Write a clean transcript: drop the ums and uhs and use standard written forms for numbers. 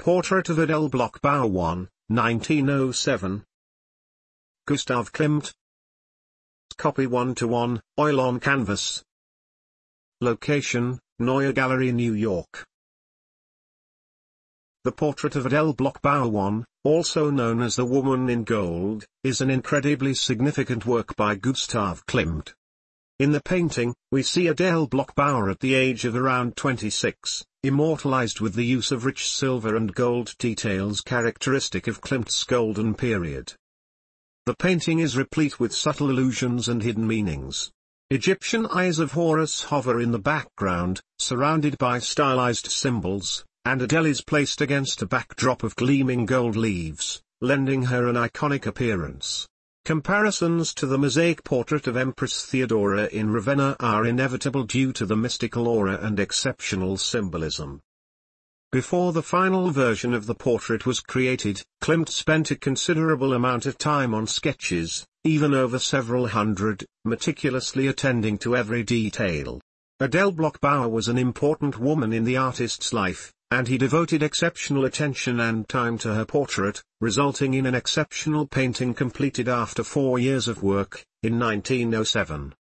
Portrait of Adele Bloch-Bauer 1, 1907. Gustav Klimt. Copy 1:1, oil on canvas. Location, Neue Gallery, New York. The Portrait of Adele Bloch-Bauer 1, also known as The Woman in Gold, is an incredibly significant work by Gustav Klimt. In the painting, we see Adele Bloch-Bauer at the age of around 26, immortalized with the use of rich silver and gold details characteristic of Klimt's golden period. The painting is replete with subtle allusions and hidden meanings. Egyptian eyes of Horus hover in the background, surrounded by stylized symbols, and Adele is placed against a backdrop of gleaming gold leaves, lending her an iconic appearance. Comparisons to the mosaic portrait of Empress Theodora in Ravenna are inevitable due to the mystical aura and exceptional symbolism. Before the final version of the portrait was created, Klimt spent a considerable amount of time on sketches, even over several hundred, meticulously attending to every detail. Adele Bloch-Bauer was an important woman in the artist's life, and he devoted exceptional attention and time to her portrait, resulting in an exceptional painting completed after 4 years of work, in 1907.